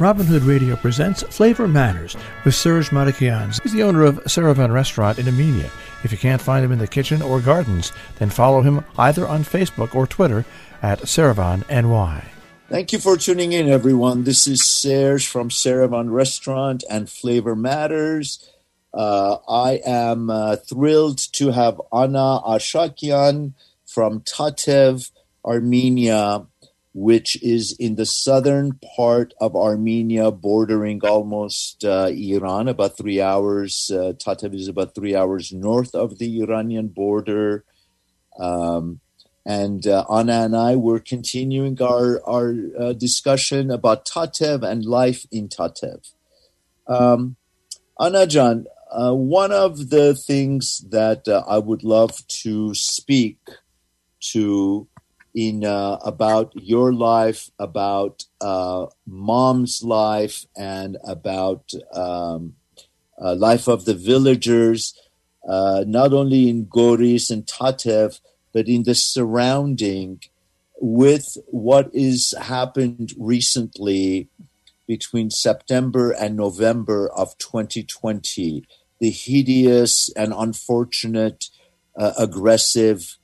Robin Hood Radio presents Flavor Matters with Serge Matakian. He's the owner of Saravan Restaurant in Armenia. If you can't find him in the kitchen or gardens, then follow him either on Facebook or Twitter at SaravanNY. Thank you for tuning in, everyone. This is Serge from Saravan Restaurant and Flavor Matters. I am thrilled to have Anna Ashakian from Tatev, Armenia, which is in the southern part of Armenia, bordering almost Iran, about 3 hours. Tatev is about 3 hours north of the Iranian border. And Anna and I were continuing our discussion about Tatev and life in Tatev. Anna Jan, one of the things that I would love to speak to about your life, about mom's life, and about life of the villagers, not only in Goris and Tatev, but in the surrounding, with what is happened recently between September and November of 2020, the hideous and unfortunate, aggressive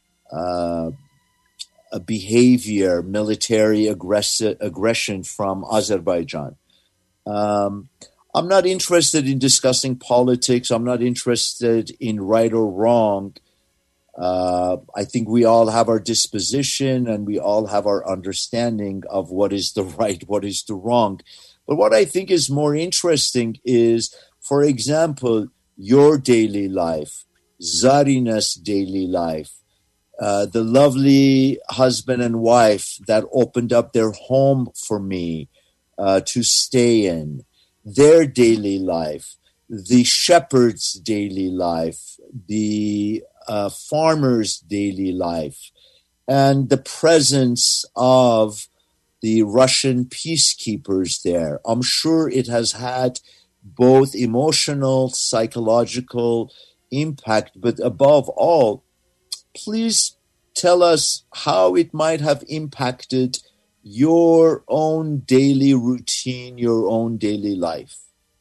behavior, military aggression from Azerbaijan. I'm not interested in discussing politics. I'm not interested in right or wrong. I think we all have our disposition and we all have our understanding of what is the right, what is the wrong. But what I think is more interesting is, for example, your daily life, Zarina's daily life, the lovely husband and wife that opened up their home for me to stay in, their daily life, the shepherd's daily life, the farmer's daily life, and the presence of the Russian peacekeepers there. I'm sure it has had both emotional, psychological impact, but above all, please tell us how it might have impacted your own daily routine, your own daily life.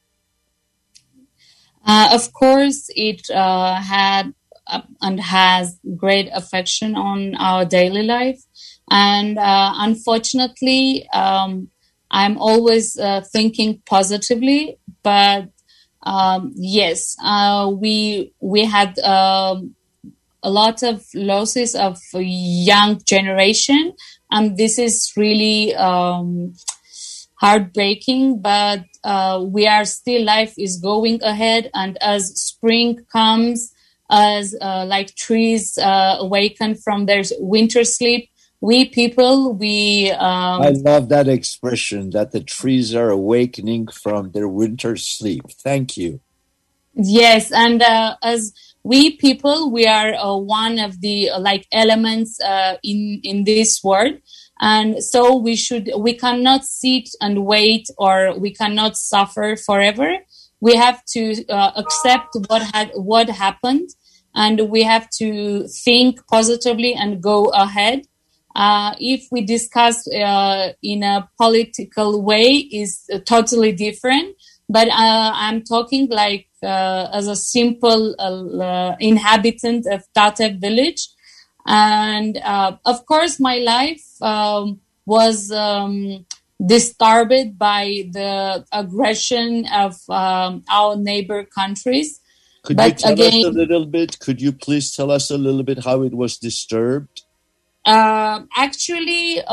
Of course, it had and has great affection on our daily life. And unfortunately, I'm always thinking positively. But yes, we had a lot of losses of young generation, and this is really heartbreaking, but we are still, life is going ahead, and as spring comes, as like trees awaken from their winter sleep, we people, I love that expression, that the trees are awakening from their winter sleep. Thank you. Yes, and as we people, we are one of the elements in this world, and so we cannot sit and wait, or we cannot suffer forever. We have to accept what happened, and we have to think positively and go ahead. If we discuss in a political way, is totally different. But I'm talking as a simple inhabitant of Tatev village. And of course, my life was disturbed by the aggression of our neighbor countries. Could you tell us a little bit? Could you please tell us a little bit how it was disturbed? Actually,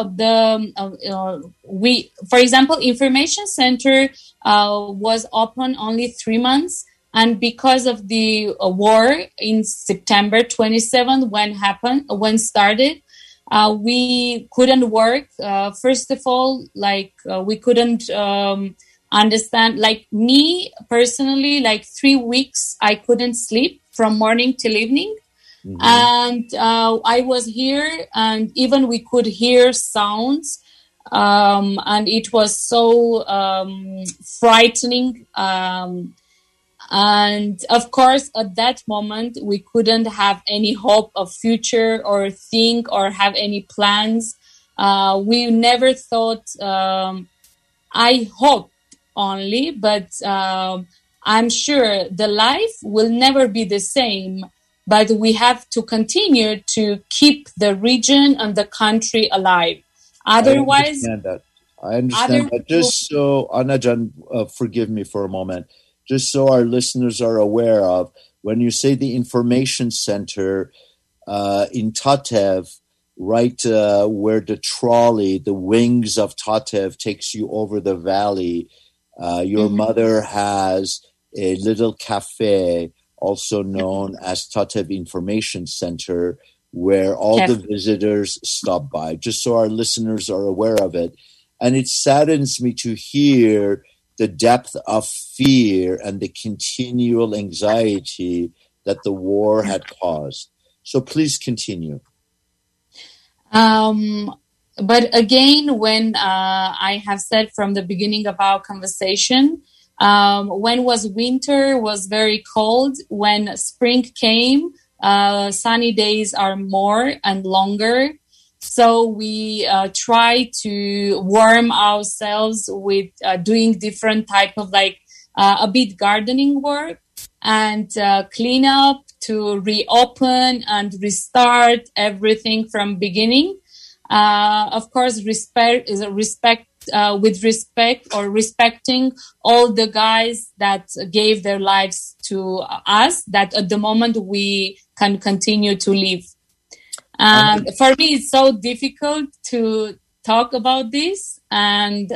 for example, information center was open only 3 months, and because of the war in September 27 when started, we couldn't work. First of all, we couldn't understand. Like me personally, 3 weeks I couldn't sleep from morning till evening. Mm-hmm. And I was here, and even we could hear sounds, and it was so frightening. And of course, at that moment, we couldn't have any hope of future or think or have any plans. We never thought I hope only, but I'm sure the life will never be the same. But we have to continue to keep the region and the country alive. Otherwise, I understand that. Just so, Anajan, forgive me for a moment, just so our listeners are aware of, when you say the information center in Tatev, right where the trolley, the wings of Tatev takes you over the valley, your mother has a little cafe, also known as Tatev Information Center, where all the visitors stop by, just so our listeners are aware of it. And it saddens me to hear the depth of fear and the continual anxiety that the war had caused. So please continue. But again, when I have said from the beginning of our conversation, when was winter was very cold, when spring came, sunny days are more and longer. So we try to warm ourselves with doing different type of a bit gardening work and clean up to reopen and restart everything from beginning. Of course, respecting all the guys that gave their lives to us, that at the moment we can continue to live. For me, it's so difficult to talk about this, and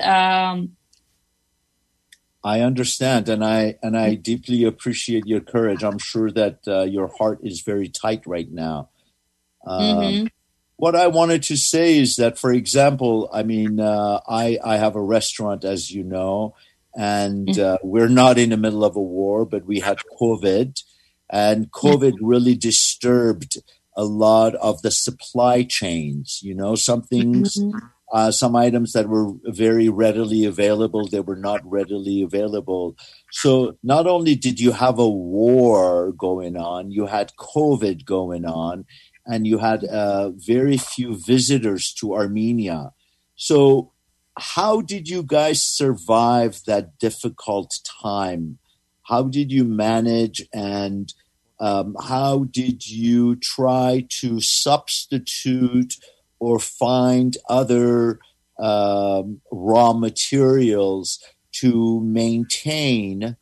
I understand, and I deeply appreciate your courage. I'm sure that your heart is very tight right now. What I wanted to say is that, for example, I mean, I have a restaurant, as you know, and we're not in the middle of a war, but we had COVID, and COVID really disturbed a lot of the supply chains. You know, some things, some items that were very readily available, they were not readily available. So not only did you have a war going on, you had COVID going on, and you had very few visitors to Armenia. So how did you guys survive that difficult time? How did you manage, and how did you try to substitute or find other raw materials to maintain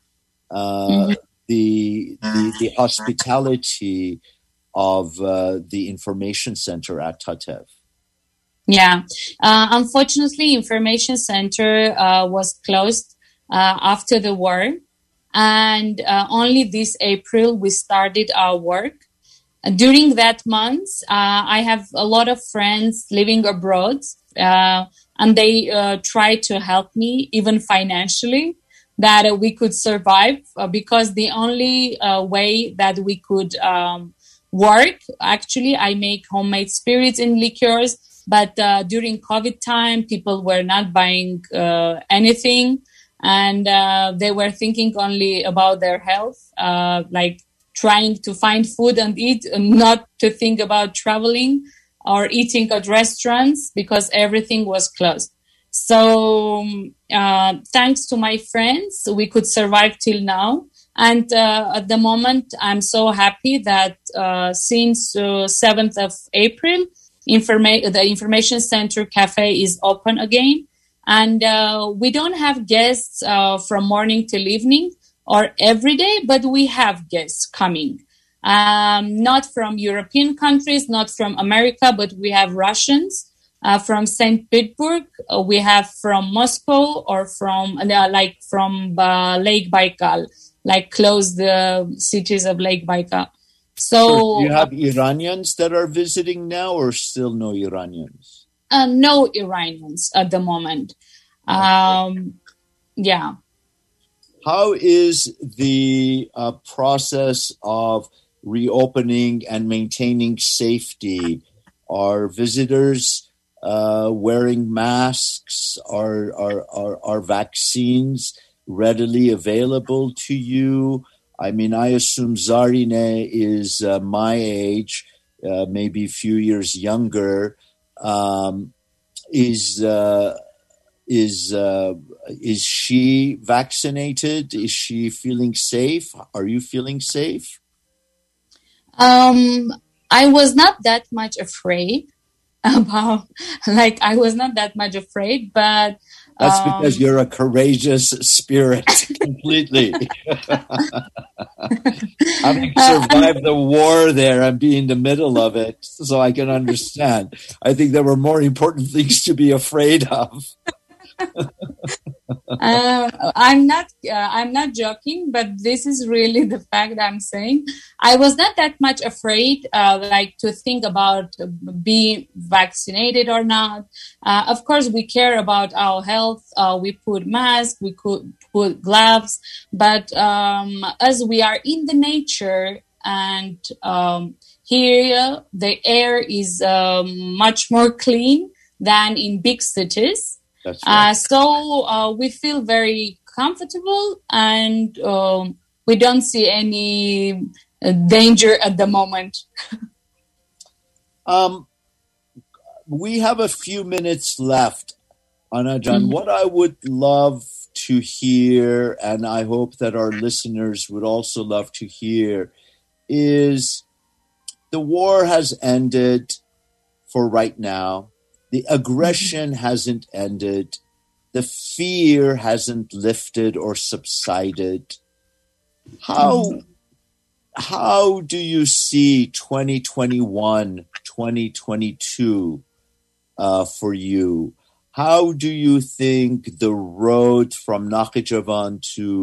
the hospitality of the information center at Tatev? Yeah, unfortunately, information center was closed after the war, and only this April we started our work. During that month, I have a lot of friends living abroad, and they tried to help me, even financially, that we could survive, because the only way that we could work, actually, I make homemade spirits and liqueurs, but during COVID time, people were not buying anything, and they were thinking only about their health, like trying to find food and eat, and not to think about traveling or eating at restaurants, because everything was closed. So thanks to my friends, we could survive till now. And at the moment, I'm so happy that since 7th of April, the Information Center Cafe is open again. And we don't have guests from morning till evening or every day, but we have guests coming. Not from European countries, not from America, but we have Russians from St. Petersburg. We have from Moscow, or from Lake Baikal, like close the cities of Lake Baikal. So do you have Iranians that are visiting now, or still no Iranians? No Iranians at the moment. Yeah. How is the process of reopening and maintaining safety? Are visitors wearing masks? Are vaccines readily available to you? I mean, I assume Zarine is my age, maybe a few years younger. Is is she vaccinated? Is she feeling safe? Are you feeling safe? I was not that much afraid about, like, I was not that much afraid, but that's because you're a courageous spirit, completely. Having survived the war there and be in the middle of it, so I can understand. I think there were more important things to be afraid of. I'm not joking, but this is really the fact I'm saying. I was not that much afraid, like, to think about being vaccinated or not. Of course, we care about our health. We put masks, we could put gloves, but as we are in the nature, and here the air is much more clean than in big cities. That's right. So we feel very comfortable, and we don't see any danger at the moment. We have a few minutes left, Anajan. What I would love to hear, and I hope that our listeners would also love to hear, is the war has ended for right now. The aggression hasn't ended. The fear hasn't lifted or subsided. How do you see 2021, 2022 for you? How do you think the road from Nakhchivan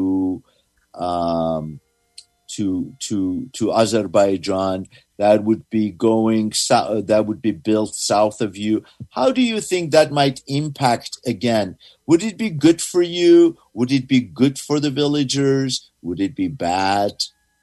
to Azerbaijan that would be built south of you, how do you think that might impact again? Would it be good for you? Would it be good for the villagers? Would it be bad?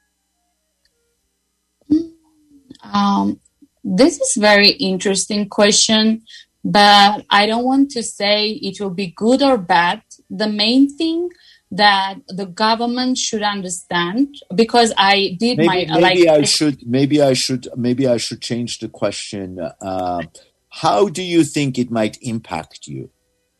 This is very interesting question, but I don't want to say it will be good or bad. The main thing that the government should understand, because I did maybe I should change the question. How do you think it might impact you?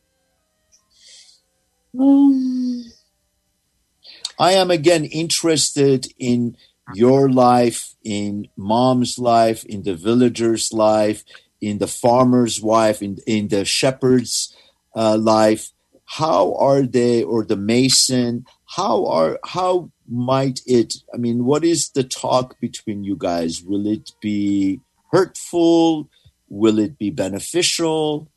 I am again interested in your life, in mom's life, in the villager's life, in the farmer's wife, in the shepherd's life. How are they, or the mason? How might it? I mean, what is the talk between you guys? Will it be hurtful? Will it be beneficial?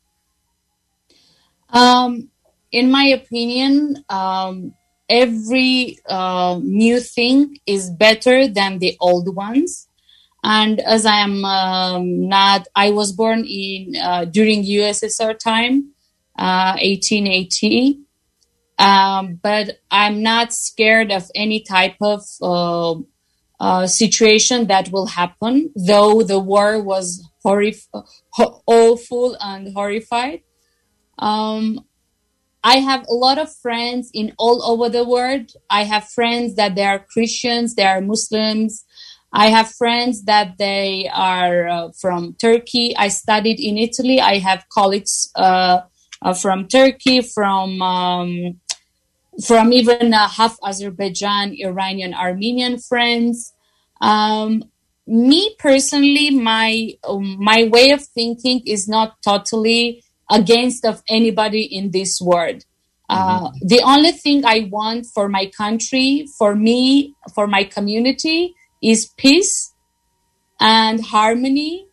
In my opinion, every new thing is better than the old ones. And as I am I was born in during USSR time. 1880, but I'm not scared of any type of situation that will happen, though the war was awful and horrified. I have a lot of friends in all over the world. I have friends that they are Christians, they are Muslims. I have friends that they are from Turkey. I studied in Italy. I have colleagues from Turkey, from even half Azerbaijan, Iranian, Armenian friends. Me personally, my way of thinking is not totally against of anybody in this world. The only thing I want for my country, for me, for my community, is peace and harmony.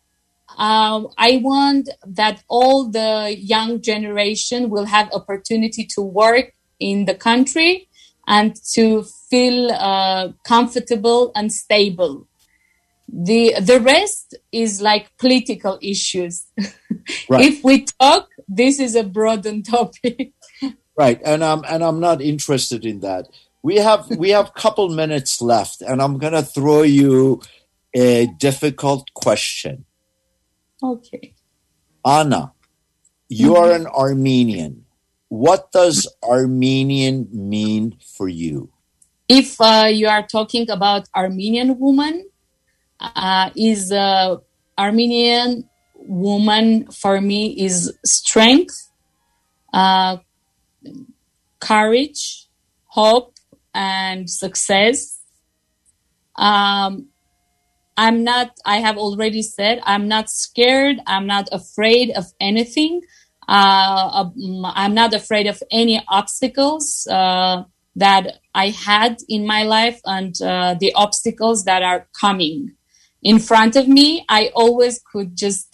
I want that all the young generation will have opportunity to work in the country and to feel comfortable and stable. The rest is like political issues. Right. If we talk, this is a broadened topic. Right, and I'm not interested in that. We have couple minutes left, and I'm gonna throw you a difficult question. Okay. Anna, you are an Armenian. What does Armenian mean for you? If you are talking about Armenian woman, is Armenian woman for me is strength, courage, hope, and success. I have already said, I'm not scared. I'm not afraid of anything. I'm not afraid of any obstacles that I had in my life and the obstacles that are coming in front of me. I always could just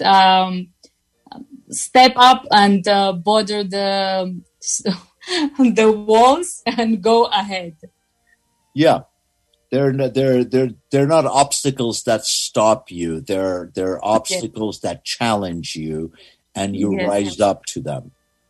step up and border the walls and go ahead. Yeah. They're not obstacles that stop you. They're obstacles that challenge you, and you rise up to them.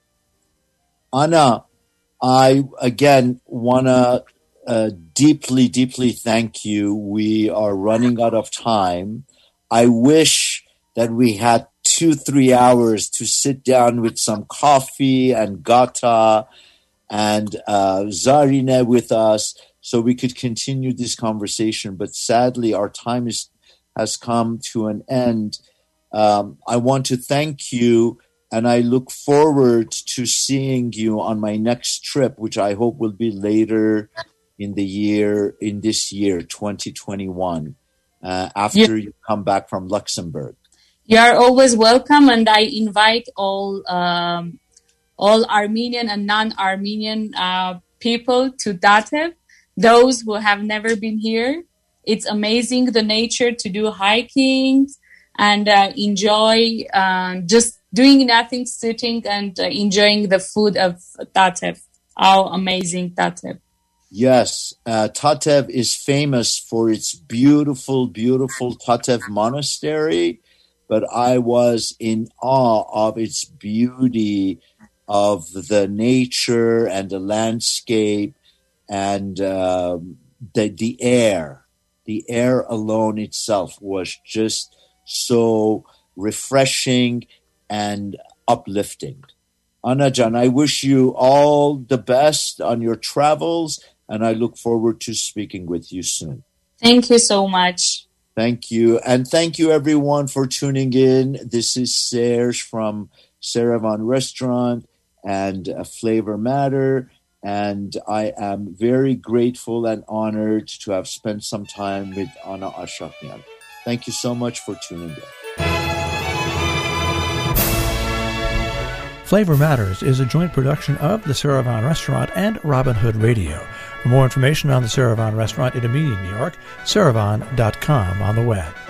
Anna, I again want to deeply, deeply thank you. We are running out of time. I wish that we had 2-3 hours to sit down with some coffee and Gata and Zarina with us, so we could continue this conversation. But sadly, our time has come to an end. I want to thank you, and I look forward to seeing you on my next trip, which I hope will be later in this year, 2021, after you come back from Luxembourg. You are always welcome, and I invite all Armenian and non-Armenian people to Datev. Those who have never been here, it's amazing, the nature, to do hiking and enjoy just doing nothing, sitting and enjoying the food of Datev. How amazing Datev. Yes, Datev is famous for its beautiful, beautiful Datev monastery, but I was in awe of its beauty, of the nature and the landscape, and the air. The air alone itself was just so refreshing and uplifting. Anajan, I wish you all the best on your travels, and I look forward to speaking with you soon. Thank you so much. Thank you. And thank you, everyone, for tuning in. This is Serge from Saravan Restaurant and Flavor Matter. And I am very grateful and honored to have spent some time with Anna Ashrakyan. Thank you so much for tuning in. Flavor Matters is a joint production of the Saravan Restaurant and Robin Hood Radio. For more information on the Saravan Restaurant in Armenia, New York, saravan.com on the web.